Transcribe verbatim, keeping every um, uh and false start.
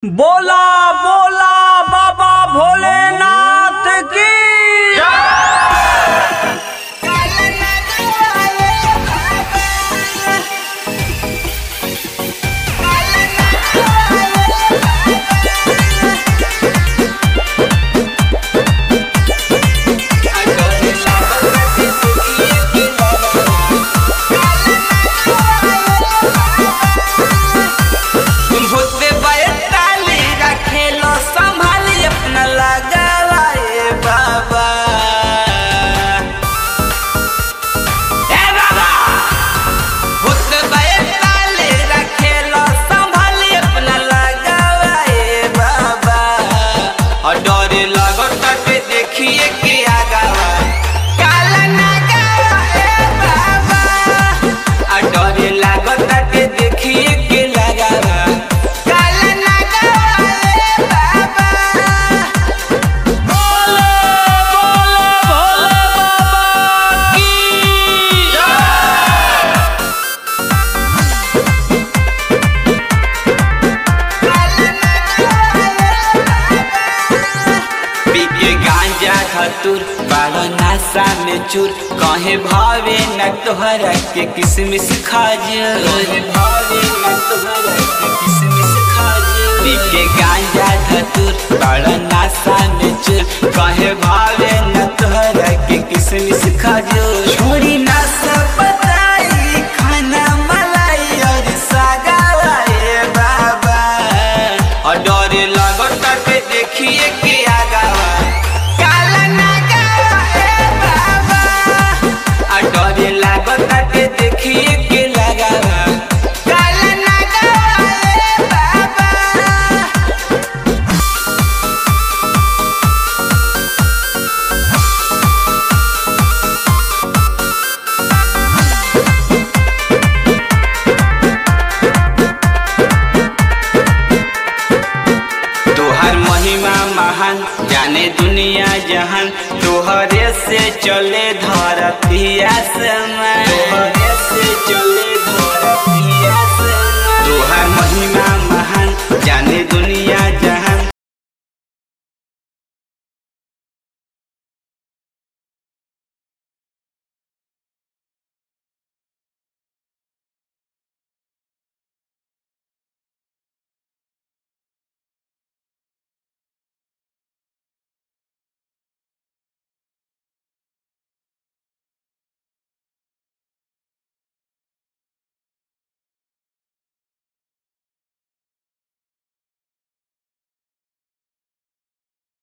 बोला बोला बाबा भोलेनाथ की धतुर बाड़ा नासा में चूर कहे भावे न तोहरा के किसमिस खाजर कहे भावे न तोहरा के किसमिस खाजर पीके गांजा धतुर बाड़ा नासा में चूर कहे भावे न तोहरा के किसमिस खाजर छोड़ी नासा बताई खाना मलाई और सागा ए बाबा और डरे लगता के देखिए के आगा डरे लागता के देखिए के लगावा काला नागा ए बाबा। तोहर महिमा महान जाने दुनिया जहान तोहरे से चले धरती आसमान।